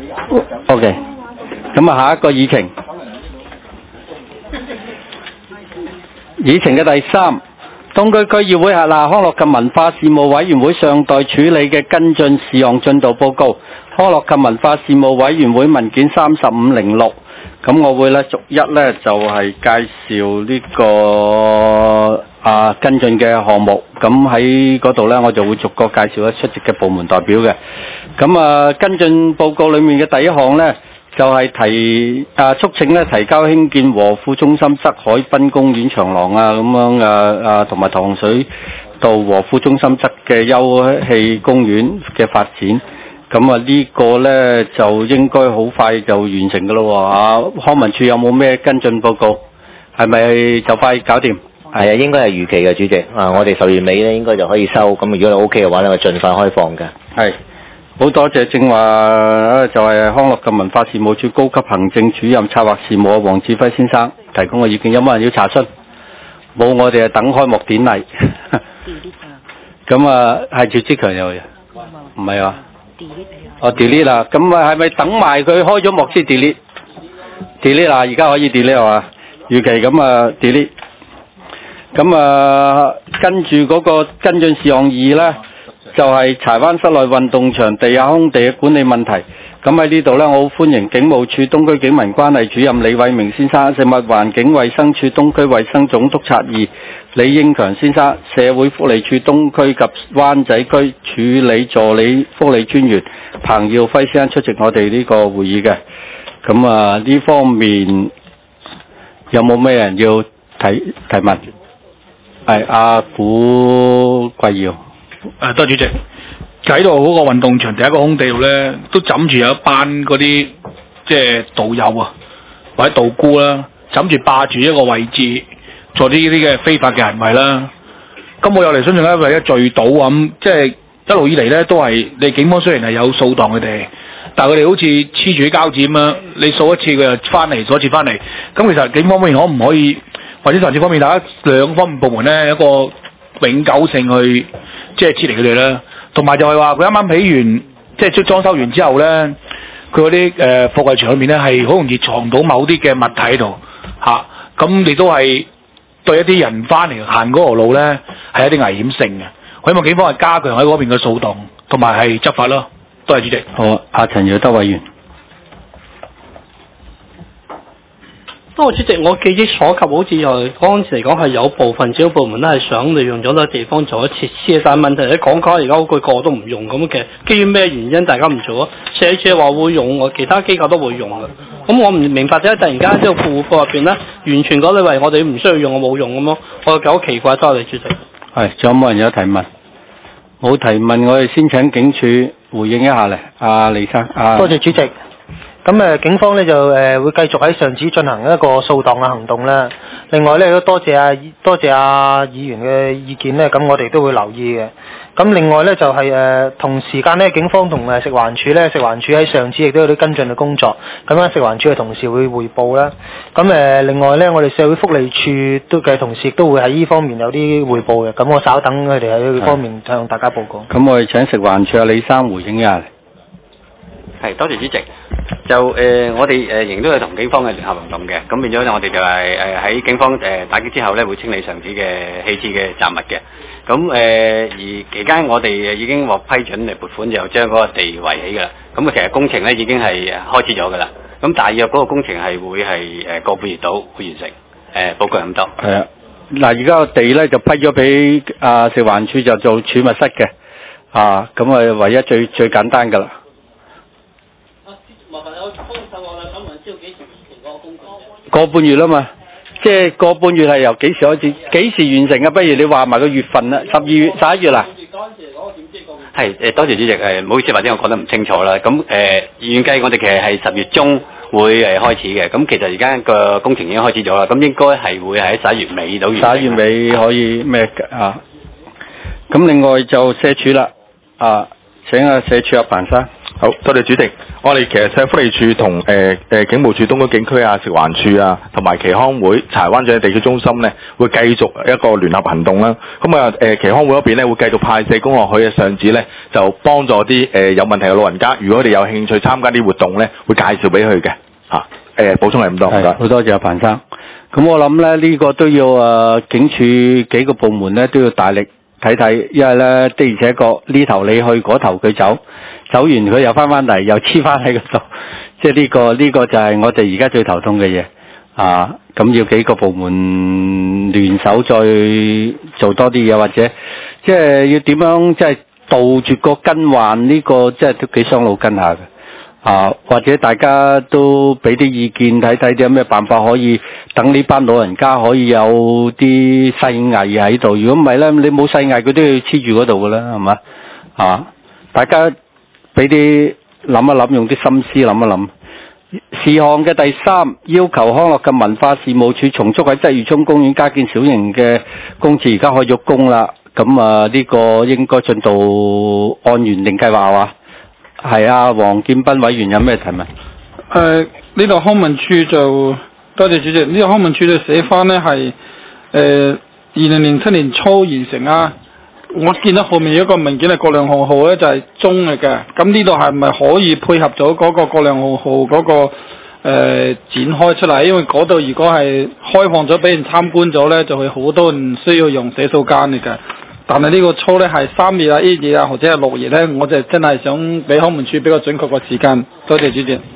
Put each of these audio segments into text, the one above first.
OK， 咁啊，下一個議程，議程嘅第3，東區區議會轄下康樂及文化事務委員會尚待處理嘅跟進事項進度報告，康樂及文化事務委員會文件3506。咁我會咧逐一咧就係介紹呢個跟進嘅項目，咁喺嗰度咧我就會逐個介紹咧出席嘅部門代表嘅。咁跟進報告裡面嘅第一項咧就係促請咧提交興建和富中心側海濱公園長廊咁樣同埋糖水道和富中心側嘅休憩公園嘅發展。咁呢個呢，就應該好快就完成㗎咯喎。康文署有冇咩跟進報告？係咪就快搞掂？ 係啊，應該係預期嘅，主席。我哋10月尾呢應該就可以收。咁如果你 OK 嘅話呢，我盡快開放嘅。 係，好多謝正話就係康樂及文化事務署高級行政主任策劃事務黃志輝先生提供嘅意見。有冇人要查詢？冇，我哋係等開幕典禮。咁係趙志強有嘅，唔係啊？delete 啦，咁係咪等埋佢開咗幕先 delete 啦？而家可以 delete 係嘛？預期咁delete。咁跟住嗰個跟進事項2呢，就係柴灣室內運動場地下空地嘅管理問題。咁喺呢度呢，我好歡迎警務處東區警民關係主任李偉明先生、食物環境衛生署東區衛生總督察2李英強先生、社會福利署東區及灣仔區處理助理福利專員彭耀輝先生出席我哋呢個會議嘅。咁呢方面有冇咩人要提問？係阿古貴耀。 多謝主席。喺度嗰個運動場第一個空地度咧，都枕住有一班嗰啲即係導遊或者道姑啦，枕住霸住一個位置，做啲嘅非法嘅行為啦。咁我又嚟相信咧，為咗聚賭咁，即係一路以嚟咧都係你警方雖然係有掃蕩佢哋，但係佢哋好似黐住啲膠紙咁樣，你掃一次佢又翻嚟，掃一次翻嚟。咁其實警方方面可唔可以，或者財政方面，大家兩方面部門咧一個永久性去即係撤離佢哋咧？同埋就係話佢啱啱起完，即係裝修完之後咧，佢嗰啲貨櫃場裏面咧係好容易藏到某啲嘅物體喺度嚇，咁你都係對一啲人翻嚟行嗰條路咧係一啲危險性嘅。我希望警方係加強喺嗰邊嘅掃蕩，同埋係執法咯。多謝主席。 好，阿陳耀德委員。 多謝主席，我記憶所及，好似又嗰陣時嚟講係有部分政府部門咧係想利用咗個地方做一設施，但係問題喺講而家嗰句個個都唔用咁嘅，基於咩原因大家唔做啊？社署話會用，其他機構都會用嘅。咁我唔明白點解突然間呢個庫庫入邊咧，完全嗰類為我哋唔需要用，我冇用咁咯，我覺得好奇怪。多謝主席。係，仲有冇人有提問？冇提問，我哋先請警署回應一下嚟。阿李生， 多謝主席。咁警方咧就會繼續喺上址進行一個掃蕩嘅行動啦。另外咧都多謝阿議員嘅意見咧，咁我哋都會留意嘅。咁另外咧就係同時間咧，警方同食環署喺上址亦都有啲跟進嘅工作。咁樣食環署嘅同事會匯報啦。咁另外咧，我哋社會福利署都嘅同事亦都會喺呢方面有啲匯報嘅。咁我稍等佢哋喺呢方面向大家報告。 咁我哋請食環署阿李生回應一下。 係，多謝主席。就我哋仍然都係同警方嘅聯合行動嘅，咁變咗我哋就係喺警方打擊之後咧，會清理上址嘅棄置嘅雜物嘅。咁而期間我哋已經獲批准嚟撥款，就將嗰個地圍起㗎啦。咁其實工程咧已經係開始咗㗎啦。咁大約嗰個工程係會係個半月到會完成。報告咁多。 係啊，嗱而家個地咧就批咗俾食環署就做儲物室嘅，咁唯一最簡單㗎啦。麻煩有幫手我啦，想問知道幾時完成嗰個工程？個半月啦嘛，即係個半月係由幾時開始？幾時完成啊？不如你話埋個月份啦，12月、11月啦。 係多謝主席，唔好意思，或者我講得唔清楚啦。咁預計我哋其實係10月中會開始嘅。咁其實而家個工程已經開始咗啦。咁應該係會喺11月尾到完成。 11月尾可以咩啊？咁另外就社署啦， 請社署彭生。 好多謝主席。我哋其實社會福利署同警務處東區警區啊、食環署啊，同埋耆康會柴灣長者地區中心咧，會繼續一個聯合行動啦。咁啊耆康會嗰邊咧會繼續派社工落去嘅上址咧，就幫助啲有問題嘅老人家。如果佢哋有興趣參加啲活動咧，會介紹俾佢嘅嚇。補充係咁多，唔該。 好多謝阿彭生。咁我諗咧呢個都要警署幾個部門咧都要大力睇睇，因為咧的而且確呢頭你去嗰頭佢走完佢又翻嚟又黐翻喺嗰度，即係呢個就係我哋而家最頭痛嘅嘢啊！咁要幾個部門聯手再做多啲嘢，或者即係要點樣即係杜絕個根患呢個，即係都幾傷腦筋下嘅。或者大家都俾啲意見睇睇，有咩辦法可以等呢班老人家可以有啲細藝喺度。如果唔係咧，你冇細藝，佢都要黐住嗰度噶啦，係嘛？大家俾啲諗一諗，用啲心思諗一諗。事項嘅第3，要求康樂及文化事務署重築喺鰂魚涌公園加建小型嘅公廁，而家開咗工啦。咁呢個應該進度按原定計劃係嘛？係啊，黃建斌委員有咩提問？ 呢度康文署就多謝主席。呢度康文署嘅寫翻呢係2007年初完成啊。我見到後面有一個文件係葛量洪號呢，就係中嚟嘅。咁呢度係咪可以配合咗嗰個葛量洪號嗰個展開出嚟？因為嗰度如果係開放咗俾人參觀咗呢，就會好多人需要用洗手間嚟嘅。但係呢個操呢係3月啊、1月啊或者係6月呢，我就真係想俾康文署比較準確個時間。多謝主席。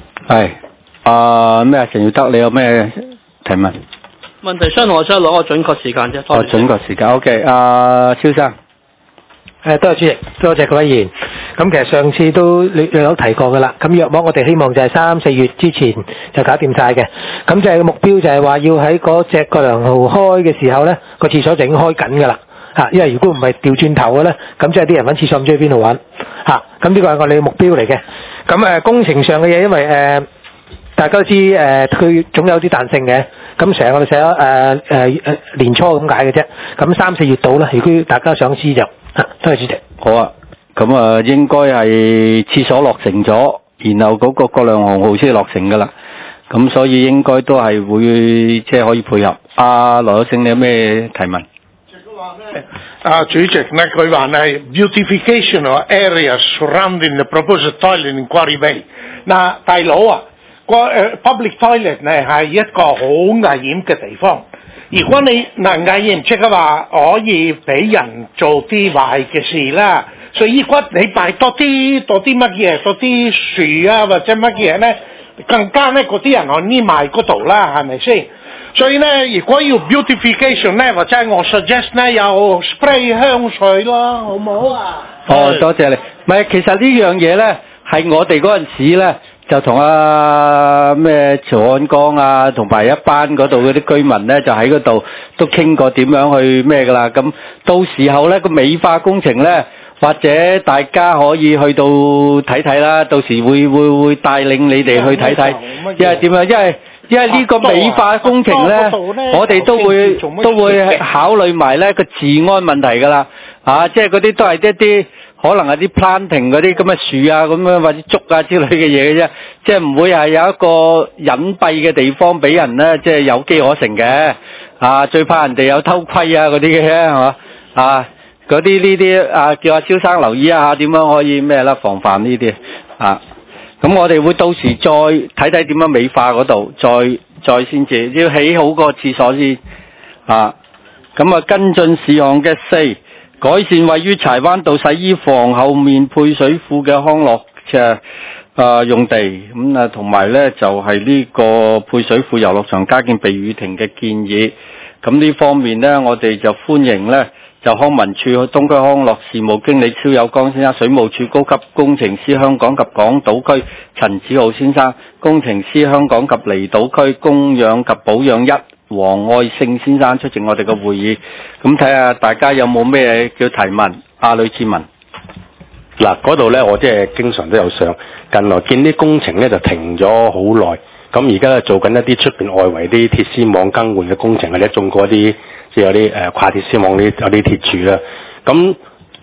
係咩陳耀德，你有咩提問？ 問題相同，我想攞個準確時間啫。 準確時間 OK。蕭生。 多謝主席，多謝各位議員。咁其實上次都你有提過㗎啦。咁約莫我哋希望就係3、4月之前就搞掂晒嘅。咁就係目標就係話要喺嗰隻葛量洪開嘅時候呢，個廁所就已經開緊㗎啦。因為如果唔係調轉頭嘅咧，咁即係啲人揾廁所唔知去邊度揾咁呢個係我哋嘅目標嚟嘅。咁工程上嘅嘢，因為大家都知佢總有啲彈性嘅。咁成日我哋寫咗年初咁解嘅啫。咁3、4月到啦，如果大家想知就多謝主席。 好啊，咁應該係廁所落成咗，然後嗰個葛量洪號先落成㗎啦。咁所以應該都係會即係可以配合。羅有勝，你有咩提問？ 主席呢，佢話係 beautification of areas surrounding the proposed toilet in Quarry Bay。嗱，大佬啊，public toilet 呢係一個好危險嘅地方。如果你危險即係話可以俾人做啲壞嘅事啦。所以如果你擺多啲乜嘢，多啲樹啊或者乜嘢呢，更加呢嗰啲人可以匿埋嗰度啦，係咪先？所以呢，如果要 beautification 呢，或者我 suggest 呢，有 spray 香水啦，好唔好啊？ 多謝你。唔係，其實呢樣嘢呢，係我哋嗰陣時呢，就同咩曹漢江啊，同埋一班嗰度嗰啲居民呢，就喺嗰度都傾過點樣去咩㗎啦。咁到時候呢，個美化工程呢，或者大家可以去到睇睇啦。到時會帶領你哋去睇睇，因為點樣？因為呢個美化工程呢，我哋都會考慮埋呢個治安問題㗎啦。即係嗰啲都係一啲可能係啲 planting 嗰啲咁嘅樹啊，咁樣或者竹啊之類嘅嘢嘅啫。即係唔會係有一個隱蔽嘅地方俾人呢，即係有機可乘嘅。最怕人哋有偷窺啊嗰啲嘅啫，係嘛？嗰啲呢啲叫阿蕭生留意一下點樣可以咩啦，防範呢啲咁我哋會到時再睇睇點樣美化嗰度，再先至要起好個廁所先咁跟進事項嘅4，改善位於柴灣道洗衣房後面配水庫嘅康樂用地，咁同埋呢就係呢個配水庫遊樂場加建避雨亭嘅建議。咁呢方面呢，我哋就歡迎呢。就康文署東區康樂事務經理蕭友江先生、水務署高級工程師香港及港島區陳子豪先生、工程師香港及離島區供養及保養1黃愛勝先生出席我哋嘅會議。咁睇下大家有冇咩叫提問？呂志文。 嗱，嗰度呢，我即係經常都有上，近來見啲工程呢就停咗好耐，咁而家呢做緊一啲出邊外圍啲鐵絲網更換嘅工程，或者種過一啲即係有啲跨鐵絲網有啲鐵柱啦。咁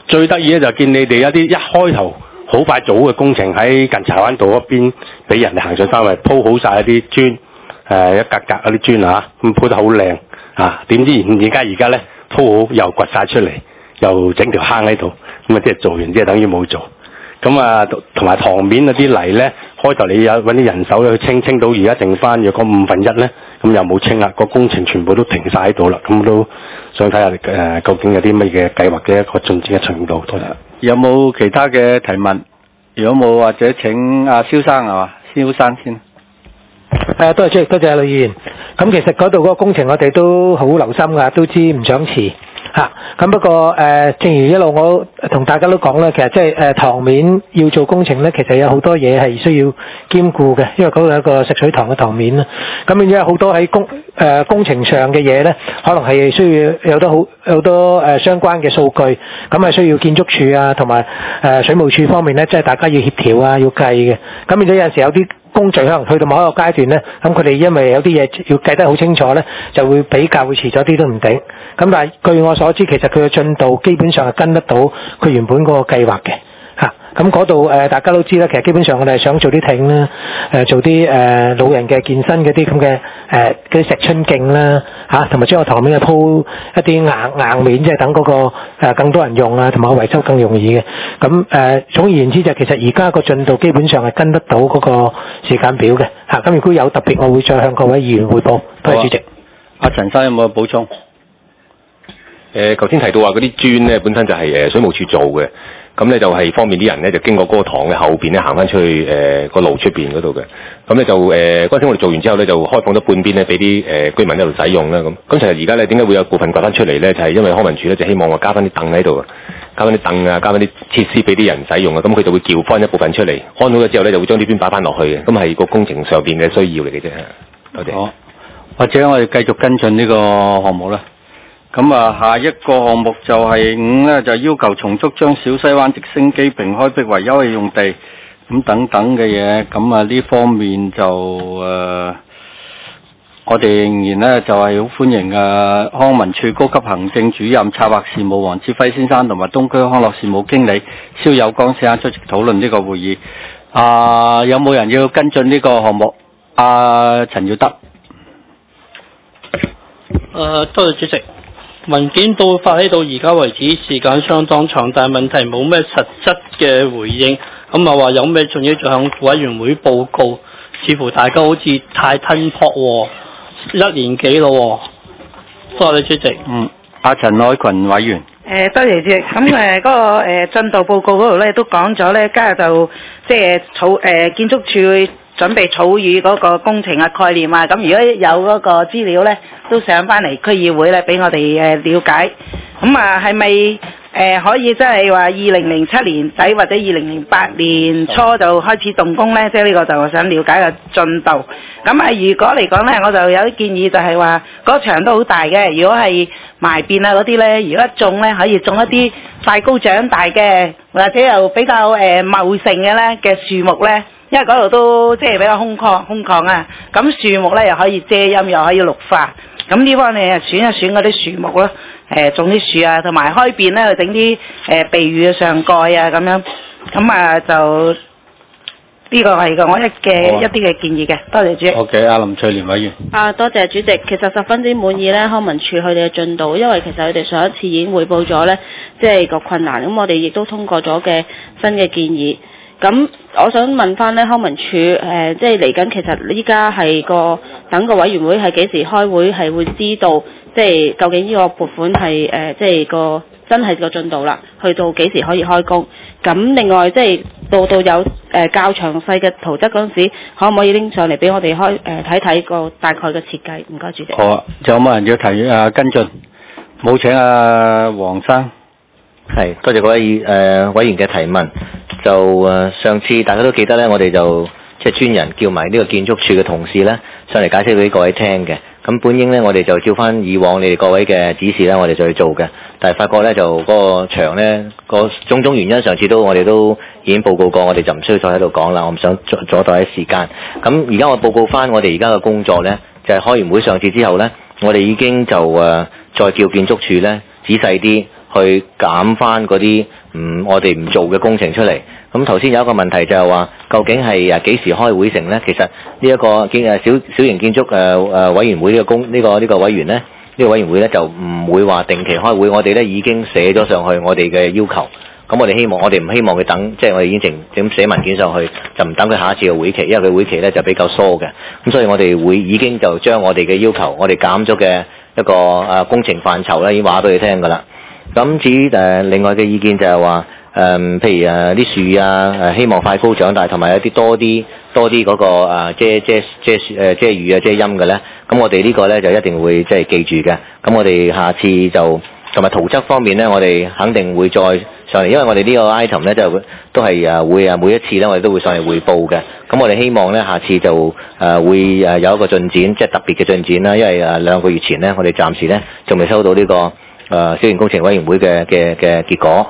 最得意咧就見你哋有啲一開頭好快做好嘅工程喺近柴灣道嗰邊，俾人哋行上山位鋪好晒一啲磚，一格格嗰啲磚啊，咁鋪得好靚啊！點知而家咧鋪好又掘晒出嚟，又整條坑喺度，咁啊即係做完即係等於冇做。咁啊，同埋塘面嗰啲泥咧，開頭你有揾啲人手去清到，而家剩翻若果1/5咧，咁又冇清啦，個工程全部都停晒喺度啦。咁都想睇下究竟有啲乜嘅計劃嘅一個進展嘅程度。多謝。 有冇其他嘅提問？如果冇，或者請阿蕭生係嘛？蕭生先。 多謝主席，多謝呂議員。咁其實嗰度嗰個工程我哋都好留心㗎，都知唔想遲。咁不過正如一路我同大家都講啦，其實即係塘面要做工程咧，其實有好多嘢係需要兼顧嘅，因為嗰度有一個食水塘嘅塘面啦。咁變咗好多喺工程上嘅嘢咧，可能係需要有好多相關嘅數據，咁係需要建築署啊同埋水務署方面咧，即係大家要協調啊，要計嘅。咁變咗有陣時有啲工序可能去到某一個階段咧，咁佢哋因為有啲嘢要計得好清楚咧，就會比較會遲咗啲都唔定。咁但係據我所知，其實佢嘅進度基本上係跟得到佢原本嗰個計劃嘅。咁嗰度大家都知啦，其實基本上我哋係想做啲艇啦，做啲老人嘅健身嗰啲咁嘅嗰啲石春徑啦，同埋將個塘面鋪一啲硬面，即係等嗰個更多人用啊，同埋維修更容易嘅。咁總而言之就其實而家個進度基本上係跟得到嗰個時間表嘅。咁如果有特別，我會再向各位議員匯報。多謝主席。 阿陳生有冇補充？ 頭先提到話嗰啲磚咧，本身就係水務署做嘅。咁咧就係方便啲人咧，就經過嗰個塘嘅後邊咧，行翻出去個路出邊嗰度嘅。咁咧就嗰陣時我哋做完之後咧，就開放咗半邊咧，俾啲居民喺度使用啦。咁其實而家咧點解會有部分掘翻出嚟咧？就係因為康文署咧就希望我加翻啲凳喺度，加翻啲凳啊，加翻啲設施俾啲人使用啊。咁佢就會撬翻一部分出嚟，安好咗之後咧，就會將啲磚擺翻落去嘅。咁係個工程上邊嘅需要嚟嘅啫。多謝。好， 或者我哋繼續跟進呢個項目啦。咁下一個項目就係5咧，就要求重築將小西灣直升機坪開闢為休憩用地，咁等等嘅嘢。咁呢方面就我哋仍然咧就係好歡迎康文署高級行政主任策劃事務黃志輝先生同埋東區康樂事務經理蕭友剛先生出席討論呢個會議。有冇人要跟進呢個項目？陳耀德。 多謝主席。文件到發起到而家為止時間相當長，但係問題冇咩實質嘅回應，咁話有咩仲要向委員會報告，似乎大家好似太吞撲喎，1年幾咯喎。多謝主席。 阿陳凱群委員。 多謝主席。咁嗰個進度報告嗰度咧都講咗咧，今日就即係建築署會準備草擬嗰個工程嘅概念啊，咁如果有嗰個資料咧，都上翻嚟區議會咧，俾我哋了解。咁係咪可以即係話2007年底或者2008年初就開始動工咧？即係呢個就我想了解嘅進度。咁如果嚟講咧，我就有啲建議就係話，嗰場都好大嘅。如果係埋邊啊嗰啲咧，如果一種咧可以種一啲快高長大嘅，或者又比較茂盛嘅咧嘅樹木咧。因為嗰度都即係比較空曠啊，咁樹木咧又可以遮陰，又可以綠化。咁呢方面選一選嗰啲樹木咯，種啲樹啊，同埋開邊咧去整啲避雨嘅上蓋啊咁樣。咁就呢個係我一啲嘅建議嘅。多謝主席。 OK， 阿林翠蓮委員。 多謝主席。其實十分之滿意咧，康文署佢哋嘅進度，因為其實佢哋上一次已經匯報咗咧，即係個困難。咁我哋亦都通過咗嘅新嘅建議。咁我想問翻咧，康文署即係嚟緊，其實依家係等個委員會係幾時開會，係會知道即係究竟呢個撥款係即係真係個進度啦，去到幾時可以開工？咁另外即係到有較詳細嘅圖則嗰陣時，可唔可以拎上嚟俾我哋睇睇個大概嘅設計？唔該，主席。 好啊，仲有冇人要提跟進？冇，請黃生。 係，多謝各位委員嘅提問。就上次大家都記得咧，我哋就即係專人叫埋呢個建築署嘅同事咧上嚟解釋俾各位聽嘅。咁本應咧，我哋就照翻以往你哋各位嘅指示咧，我哋就去做嘅。但係發覺咧，就嗰個場咧個種種原因，上次我哋都已經報告過，我哋就唔需要再喺度講啦。我唔想阻礙啲時間。咁而家我報告翻我哋而家嘅工作咧，就係開完會上次之後咧，我哋已經就再叫建築署咧仔細啲去減翻嗰啲我哋唔做嘅工程出嚟。咁頭先有一個問題就係話，究竟係幾時開會成呢？其實呢一個小型建築委員會呢個委員呢，呢個委員會呢就唔會話定期開會，我哋呢已經寫咗上去我哋嘅要求。咁我哋唔希望佢等，即係我哋已經整寫文件上去，就唔等佢下一次嘅會期，因為佢會期呢就比較疏嘅。咁所以我哋已經就將我哋嘅要求，我哋減咗嘅一個工程範疇呢已經話俾佢聽㗎啦。咁至於另外嘅意見就係話，譬如啲樹啊，希望快高長大，同埋有啲多啲嗰個遮雨啊遮陰嘅咧。咁我哋呢個咧就一定會即係記住嘅。咁我哋下次就同埋圖則方面咧，我哋肯定會再上嚟，因為我哋呢個 item 咧就都係會每一次咧我哋都會上嚟匯報嘅。咁我哋希望咧下次就會有一個進展，即係特別嘅進展啦。因為2個月前咧，我哋暫時咧仲未收到呢個小型工程委員會嘅結果。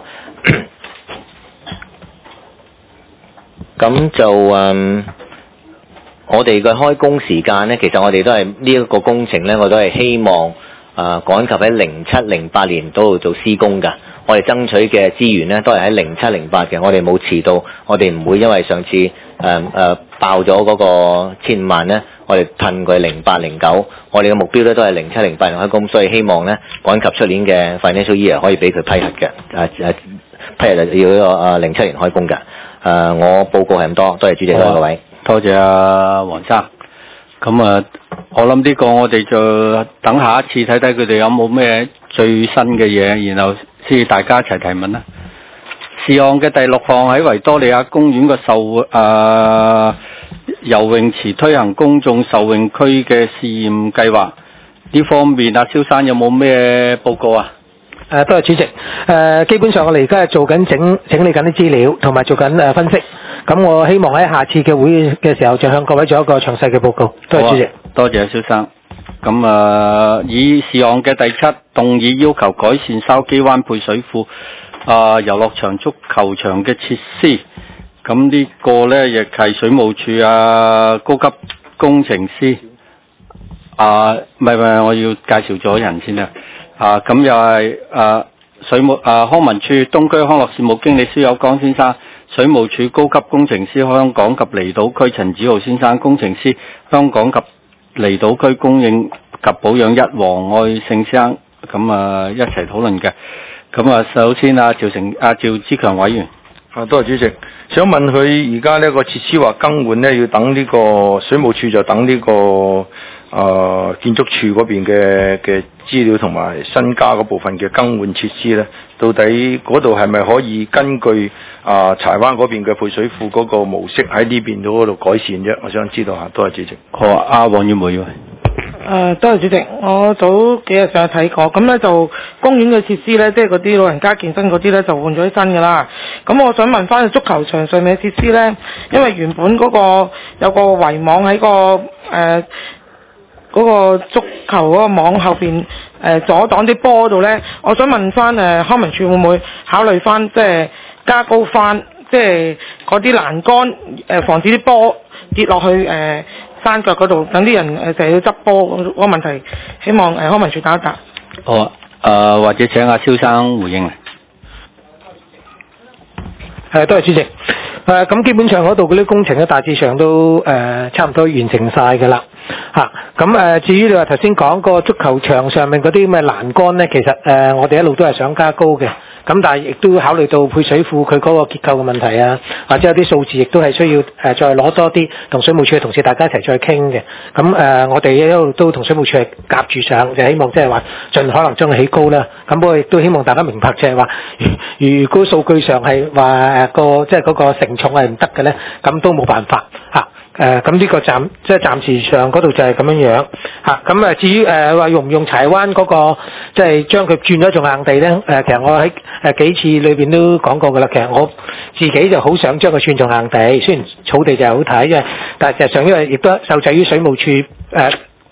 咁就我哋嘅開工時間呢，其實我哋都係呢一個工程呢，我都係希望趕及喺07-08年度做施工㗎。我哋爭取嘅資源呢，都係喺07-08嘅，我哋冇遲到，我哋唔會因為上次爆咗嗰個15萬呢，我哋褪佢08-09，我哋嘅目標呢都係07-08年開工，所以希望呢趕及出年嘅 financial year 可以俾佢批核嘅，批核就要呢個07年開工㗎。我報告係咁多，多謝主席各位。 多謝黃生。咁我諗呢個我哋就等下一次睇睇佢哋有冇咩最新嘅嘢，然後先至大家一齊提問啦。事項嘅第6項喺維多利亞公園個游泳池推行公眾受泳區嘅試驗計劃，呢方面蕭生有冇咩報告啊？ 多謝主席。基本上我哋而家係做緊整理緊啲資料，同埋做緊分析。咁我希望喺下次嘅會嘅時候，就向各位做一個詳細嘅報告。多謝主席。 多謝蕭生。咁以事項嘅第7動議要求改善筲箕灣配水庫遊樂場、足球場嘅設施。咁呢個呢，亦係水務署高級工程師。唔係，我要介紹咗人先啦。咁又係水務康文署東區康樂事務經理蕭友剛先生，水務署高級工程師香港及離島區陳子豪先生，工程師香港及離島區供應及保養1黃愛勝先生，咁一齊討論嘅。咁首先趙志強委員。 多謝主席，想問佢而家呢個設施話更換呢，要等呢個水務署就等呢個建築署嗰邊嘅資料同埋新加嗰部分嘅更換設施呢，到底嗰度係咪可以根據柴灣嗰邊嘅配水庫嗰個模式喺呢邊嗰度改善啫？我想知道下。多謝主席。 好啊，黃婉梅。 多謝主席，我早幾日上去睇過，咁呢就公園嘅設施呢，即係嗰啲老人家健身嗰啲呢，就換咗啲新㗎啦。咁我想問翻足球場上面嘅設施呢，因為原本嗰個有個圍網喺嗰個足球嗰個網後邊阻擋啲波度呢，我想問翻康文署會唔會考慮翻即係加高翻即係嗰啲欄杆防止啲波跌落去山腳嗰度，等啲人成日要執波嗰個問題，希望康文署答一答。 好或者請阿蕭生回應。 多謝主席。咁基本上嗰度嗰啲工程咧，大致上都差唔多完成晒㗎啦。咁至於你話頭先講個足球場上面嗰啲咩欄杆咧，其實我哋一路都係想加高嘅。咁但係亦都考慮到配水庫佢嗰個結構嘅問題啊，或者有啲數字亦都係需要再攞多啲同水務署嘅同事大家一齊再傾嘅。咁我哋一路都同水務署係夾住上，就希望即係話盡可能將佢起高啦。咁不過亦都希望大家明白就係話，如果數據上係話即係嗰個承重係唔得嘅咧，咁都冇辦法嚇。咁呢個暫時上嗰度就係咁樣樣嚇。咁至於話用唔用柴灣嗰個即係將佢轉咗做硬地咧？其實我喺幾次裏邊都講過㗎啦。其實我自己就好想將佢轉做硬地，雖然草地就係好睇，但係實際上因為亦都受制於水務署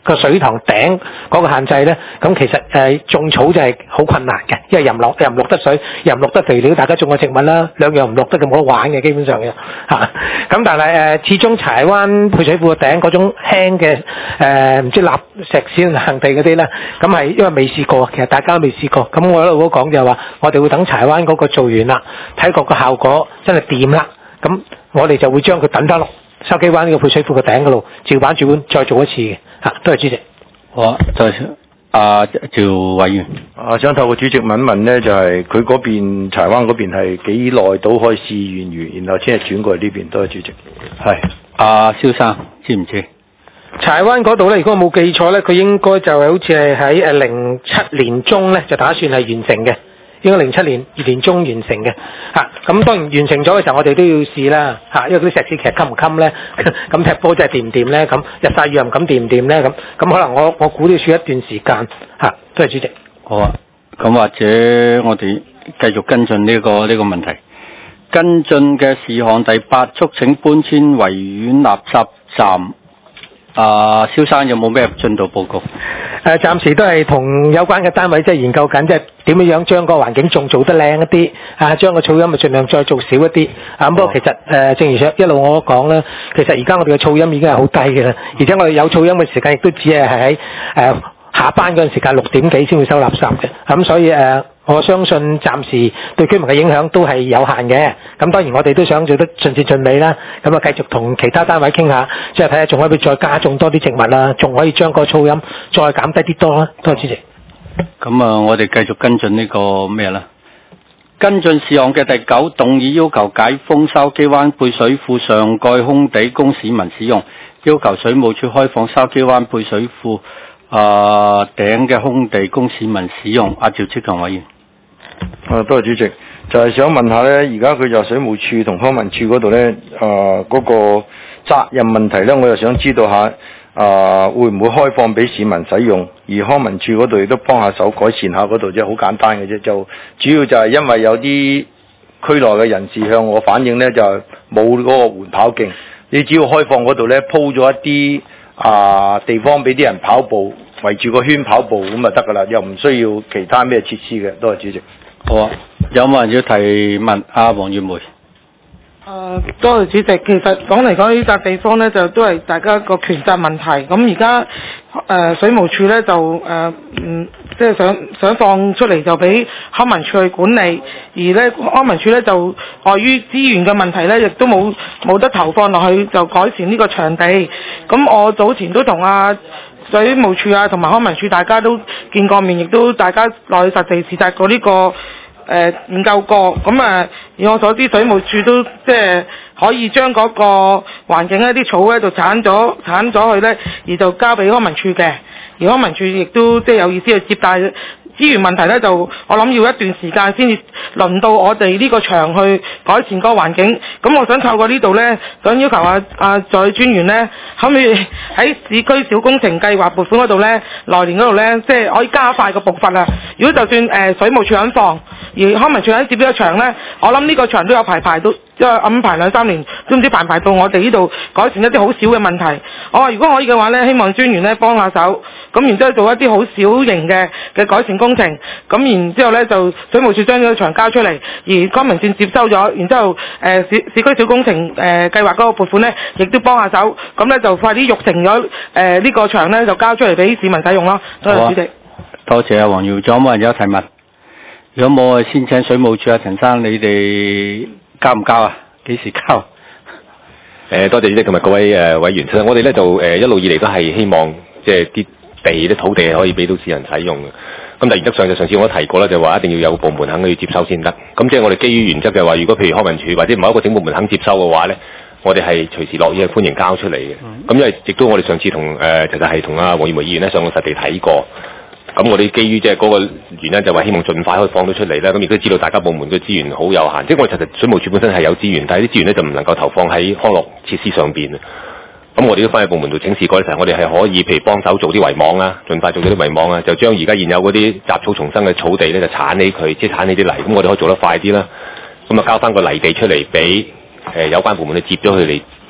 個水塘頂嗰個限制咧，咁其實種草就係好困難嘅，因為又唔落得水，又唔落得肥料，大家種個植物啦，兩樣唔落得就冇得玩嘅，基本上嘅嚇。咁但係始終柴灣配水庫個頂嗰種輕嘅唔知立石屎硬地嗰啲咧，咁係因為未試過，其實大家都未試過。咁我一路都講就係話，我哋會等柴灣嗰個做完啦，睇過個效果真係掂啦，咁我哋就會將佢等翻落筲箕灣呢個配水庫個頂嗰度，照板煮碗再做一次嘅嚇。多謝主席。 好啊，再趙委員。 想透過主席問一問呢，就係佢嗰邊柴灣嗰邊係幾耐到可以試完，然後先係轉過嚟呢邊？多謝主席。 係蕭生知唔知？ 柴灣嗰度咧，如果我冇記錯咧，佢應該就係好似係喺07年中咧，就打算係完成嘅。應該07年年中完成嘅嚇，咁當然完成咗嘅時候，我哋都要試啦嚇，因為嗰啲石屎其實襟唔襟咧，咁踢波真係掂唔掂咧，咁日曬雨淋咁掂唔掂咧，咁可能我估都要需一段時間嚇。多謝主席。 好啊，咁或者我哋繼續跟進呢個問題。跟進嘅事項第8，促請搬遷維園垃圾站。蕭生有冇咩進度報告？ 暫時都係同有關嘅單位即係研究緊，即係點樣將個環境仲做得靚一啲，將個噪音咪盡量再做少一啲。不過其實正如一路我講啦，其實而家我哋嘅噪音已經係好低嘅啦，而且我哋有噪音嘅時間亦都只係喺下班嗰陣時間6點幾先會收垃圾嘅。咁所以我相信暫時對居民嘅影響都係有限嘅。咁當然我哋都想做得盡善盡美啦。咁繼續同其他單位傾下，即係睇下仲可唔可以再加種多啲植物啦，仲可以將個噪音再減低啲多啦。多謝主席。 咁我哋繼續跟進呢個咩啦？跟進事項嘅第9，動議要求解封筲箕灣配水庫上蓋空地供市民使用，要求水務署開放筲箕灣配水庫頂嘅空地供市民使用。趙志強委員。 多謝主席，就係想問下呢，而家佢就水務署同康文署嗰度呢，嗰個責任問題呢，我又想知道下，會唔會開放俾市民使用？而康文署嗰度亦都幫下手改善下嗰度啫，好簡單嘅啫。就主要就係因為有啲區內嘅人士向我反映呢，就冇嗰個緩跑徑，你只要開放嗰度呢，鋪咗一啲地方俾啲人跑步，圍住個圈跑步咁就得噶啦，又唔需要其他咩設施嘅。多謝主席。 好啊，有冇人要提問？黃月梅。 多謝主席。其實講嚟講呢笪地方呢，就都係大家個權責問題。咁而家水務署呢，就即係想放出嚟就俾康文署去管理，而呢康文署呢，就礙於資源嘅問題呢，亦都冇得投放落去就改善呢個場地。咁我早前都同水務署同埋康文署大家都見過面，亦都大家落去實地視察過呢個研究過。咁以我所知，水務署都即係可以將嗰個環境一啲草喺度剷咗去呢，而就交俾康文署嘅。而康文署亦都即係有意思去接待。資源問題呢，就我諗要一段時間先至輪到我哋呢個場去改善嗰個環境。咁我想透過呢度呢，想要求助理專員呢，可唔可以喺市區小工程計劃撥款嗰度呢，來年嗰度呢，即係可以加快個步伐啊！如果就算水務署肯放，而康文署肯接呢個場呢，我諗呢個場都有排到，因為排2-3年都唔知排到我哋呢度改善一啲好少嘅問題。我話如果可以嘅話呢，希望專員呢幫下手，咁然之後做一啲好小型嘅改善工程，咁然之後呢，就水務署將呢個場交出嚟，而康文署接收咗，然之後市區小工程計劃嗰個撥款呢，亦都幫下手，咁呢，就快啲育成咗呢個場呢，就交出嚟俾市民使用咯。多謝主席。 多謝黃耀，仲有冇人有提問？如果冇，先請水務署陳生，你哋交唔交啊？幾時交？ 多謝主席同埋各位委員。其實我哋咧就一路以嚟都係希望即係啲啲土地可以俾到市民使用嘅。咁但係原則上就上次我都提過啦，就話一定要有部門肯去接收先得。咁即係我哋基於原則嘅話，如果譬如康文署或者某一個整部門肯接收嘅話咧，我哋係隨時樂意去歡迎交出嚟嘅。咁因為亦都我哋上次同其實係同阿黃耀梅議員咧上過實地睇過。咁我哋基於即係嗰個原因就話希望盡快可以放到出嚟啦。咁亦都知道大家部門嘅資源好有限，即係我哋其實水務署本身係有資源，但係啲資源咧就唔能夠投放喺康樂設施上邊。咁我哋都翻去部門度請示過嘅時候，我哋係可以譬如幫手做啲圍網啦，盡快做啲圍網啊，就將而家現有嗰啲雜草叢生嘅草地咧就剷起佢，即係剷起啲泥，咁我哋可以做得快啲啦。咁啊交翻個泥地出嚟俾有關部門去接咗佢嚟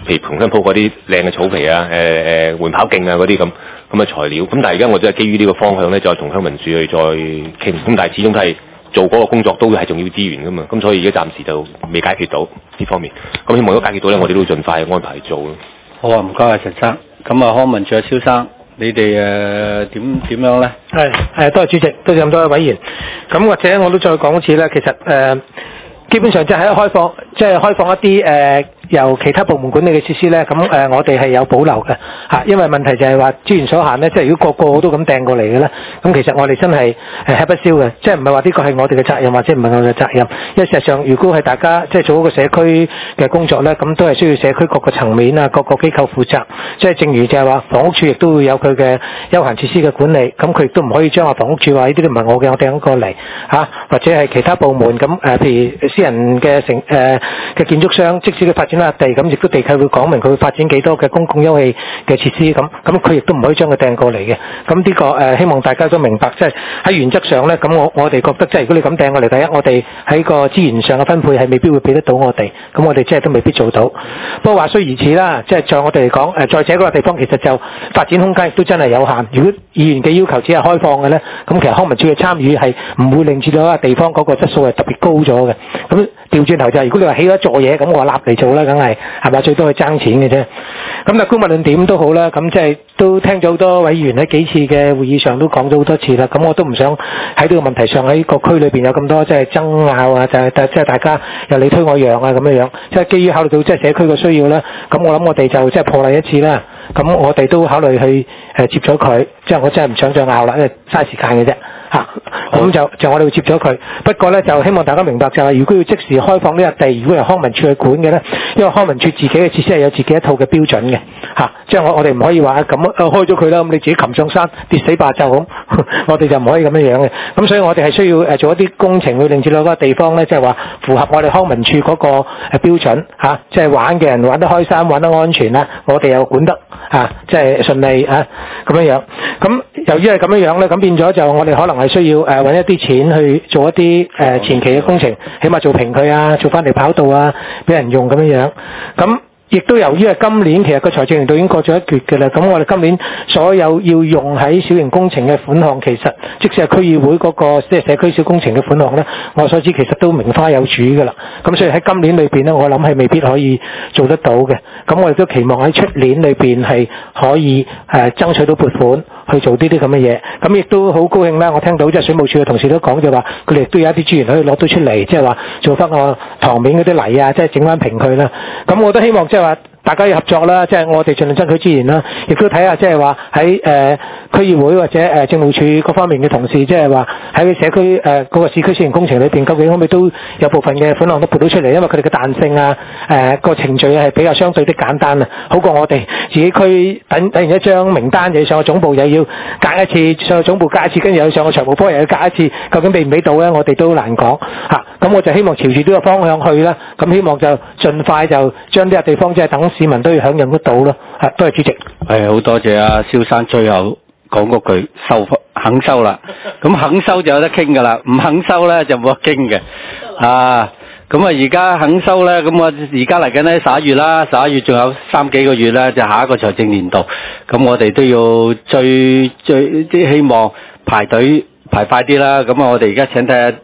譬如重新鋪嗰啲靚嘅草皮啊，緩跑徑啊嗰啲咁嘅材料。咁但係而家我都係基於呢個方向咧，再同鄉民署去再傾。咁但係始終都係做嗰個工作都係仲要資源噶嘛。咁所以而家暫時就未解決到呢方面。咁希望如果解決到咧，我哋都會盡快安排去做咯。 好啊，唔該啊，陳生。咁啊，康文署啊，蕭生。你哋點樣咧？ 係多謝主席，多謝咁多位委員。咁或者我都再講一次啦。其實基本上即係開放一啲由其他部門管理嘅設施咧，咁我哋係有保留嘅嚇，因為問題就係話資源所限咧，即係如果個都咁掟過嚟嘅咧，咁其實我哋真係吃不消嘅，即係唔係話呢個係我哋嘅責任或者唔係我哋嘅責任，因為事實上如果係大家即係做一個社區嘅工作咧，咁都係需要社區各個層面啊、各個機構負責，即係正如就係話房屋處亦都會有佢嘅休閒設施嘅管理，咁佢亦都唔可以將房屋處話呢啲都唔係我嘅，我掟過嚟嚇，或者係其他部門咁譬如私人嘅嘅建築商，即使佢發展地咁，亦都地契會講明佢會發展幾多嘅公共休憩嘅設施咁佢亦都唔可以將佢掟過嚟嘅。咁呢個希望大家都明白，即係喺原則上咧，咁我哋覺得即係如果你咁掟過嚟，第一我哋喺個資源上嘅分配係未必會俾得到我哋，咁我哋即係都未必做到。不過話雖如此啦，即係在我哋嚟講，再者嗰個地方其實就發展空間亦都真係有限。如果議員嘅要求只係開放嘅咧，咁其實康文署嘅參與係唔會令至到一個地方嗰個質素係特別高咗嘅。咁調轉頭就係，如果你話起咗一座嘢，咁我話立嚟做啦，梗係咪最多去爭錢嘅啫。咁但係無論點都好啦，咁即係都聽咗好多委員喺幾次嘅會議上都講咗好多次啦。咁我都唔想喺呢個問題上喺個區裏邊有咁多即係爭拗啊，即係大家又你推我讓啊咁樣。即係基於考慮到即係社區嘅需要啦，咁我諗我哋就即係破例一次啦。咁我哋都考慮去接咗佢，即係我真係唔想再拗啦，因為嘥時間嘅啫嚇。咁就我哋會接咗佢。不過咧就希望大家明白就係，如果要即時開放呢個地，如果係康文署去管嘅咧，因為康文署自己嘅設施係有自己一套嘅標準嘅嚇。即係我哋唔可以話咁開咗佢啦，咁你自己擒上山跌死霸就咁，我哋就唔可以咁樣嘅。咁所以我哋係需要做一啲工程去令至到嗰個地方咧，即係話符合我哋康文署嗰個標準嚇，即係玩嘅人玩得開心、玩得安全啦，我哋又管得即係順利咁樣。咁由於係咁樣咧，咁變咗就我哋可能係需要揾一啲錢去做一啲前期嘅工程，起碼做平佢啊，做翻嚟跑道啊，俾人用咁樣。咁亦都由於係今年其實個財政年度已經過咗一橛嘅啦，咁我哋今年所有要用喺小型工程嘅款項，其實即使係區議會嗰個即係社區小工程嘅款項咧，我所知其實都名花有主嘅啦。咁所以喺今年裏邊咧，我諗係未必可以做得到嘅。咁我哋都期望喺出年裏邊係可以爭取到撥款去做呢啲咁嘅嘢。咁亦都好高興啦，我聽到即係水務署嘅同事都講就話，佢哋都有一啲資源可以攞到出嚟，即係話做翻個塘面嗰啲泥啊，即係整翻平佢啦。咁我都希望即係話大家要合作啦，即係我哋盡量爭取資源啦，亦都睇下即係話喺區議會或者政務處各方面嘅同事，即係話喺社區嗰個市區小型工程裏邊，究竟可唔可以都有部分嘅款項都撥到出嚟？因為佢哋嘅彈性啊，個程序係比較相對的簡單啊，好過我哋自己區等完一張名單，又要上個總部，又要隔一次上個總部，隔一次跟住又要上個財務科，又要隔一次，究竟俾唔俾到咧？我哋都難講嚇。咁我就希望朝住呢個方向去啦。咁希望就盡快就將呢個地方即係等市民都要享用得到咯。多謝主席。 好多謝阿蕭生最後講嗰句肯收啦。咁肯收就有得傾噶啦，唔肯收咧就冇得傾嘅。咁而家肯收咧，咁我而家嚟緊咧11月啦，11月仲有3幾個月咧，就下一個財政年度。咁我哋都要最希望排隊排快啲啦。咁我哋而家請睇下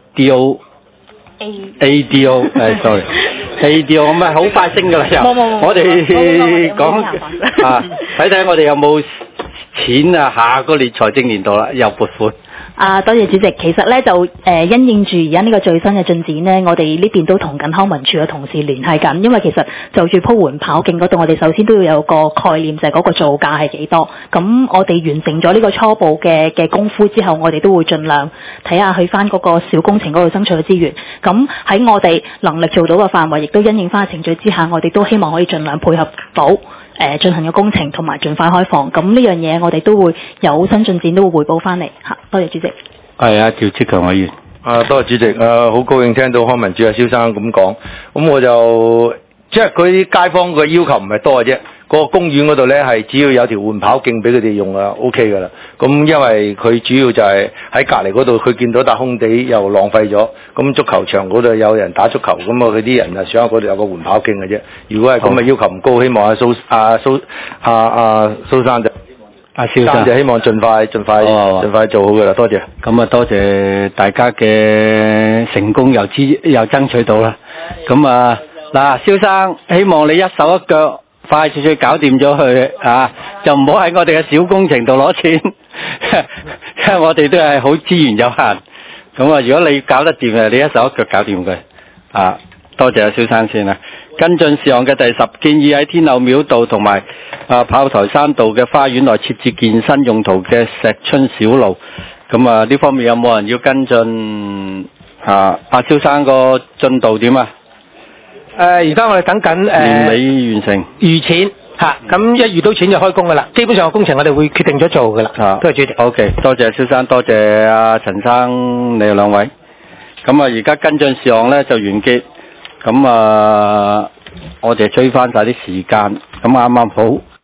ADO ADO 咁啊，好快升噶啦又。我哋講睇睇我哋有冇錢啊？下個年財政年度啦，又撥款。 多謝主席。其實咧就因應住而家呢個最新嘅進展呢，我哋呢邊都同緊康文署嘅同事聯繫緊，因為其實就住鋪緩跑徑嗰度，我哋首先都要有個概念，就係嗰個造價係幾多。咁我哋完成咗呢個初步嘅功夫之後，我哋都會盡量睇下去翻嗰個小工程嗰度爭取嘅資源。咁喺我哋能力做到嘅範圍，亦都因應翻程序之下，我哋都希望可以盡量配合到進行嘅工程同埋盡快開放。咁呢樣嘢我哋都會有新進展，都會匯報翻嚟嚇。多謝主席。 趙志強委員。 多謝主席。好高興聽到康文署蕭生咁講。咁我就即係佢啲街坊嘅要求唔係多嘅啫， 個公園嗰度咧係只要有條緩跑徑俾佢哋用啊 OK 噶啦。咁因為佢主要就係喺隔離嗰度，佢見到笪空地又浪費咗，咁足球場嗰度有人打足球，咁啊佢啲人啊想嗰度有個緩跑徑嘅啫。如果係咁嘅要求唔高，希望阿蘇生就阿蕭生就希望盡快做好噶啦。多謝。 咁啊，多謝大家嘅成功又爭取到啦。咁啊，嗱，蕭生，希望你一手一腳快脆搞掂咗佢啊，就唔好喺我哋嘅小工程度攞錢，因為我哋都係好資源有限。咁啊，如果你搞得掂啊，你一手一腳搞掂佢啊。多謝阿蕭生先啦。跟進事項嘅第10，建議喺天后廟道同埋炮台山道嘅花園內設置健身用途嘅石春小路。咁啊，呢方面有冇人要跟進阿蕭生個進度點啊？ 而家我哋等緊年尾完成預錢嚇，咁一遇到錢就開工噶啦。基本上個工程我哋會決定咗做噶啦。多謝主席。 OK， 多謝蕭生，多謝阿陳生，你哋兩位。咁啊，而家跟進事項咧就完結。咁啊，我哋追翻晒啲時間，咁啱啱好。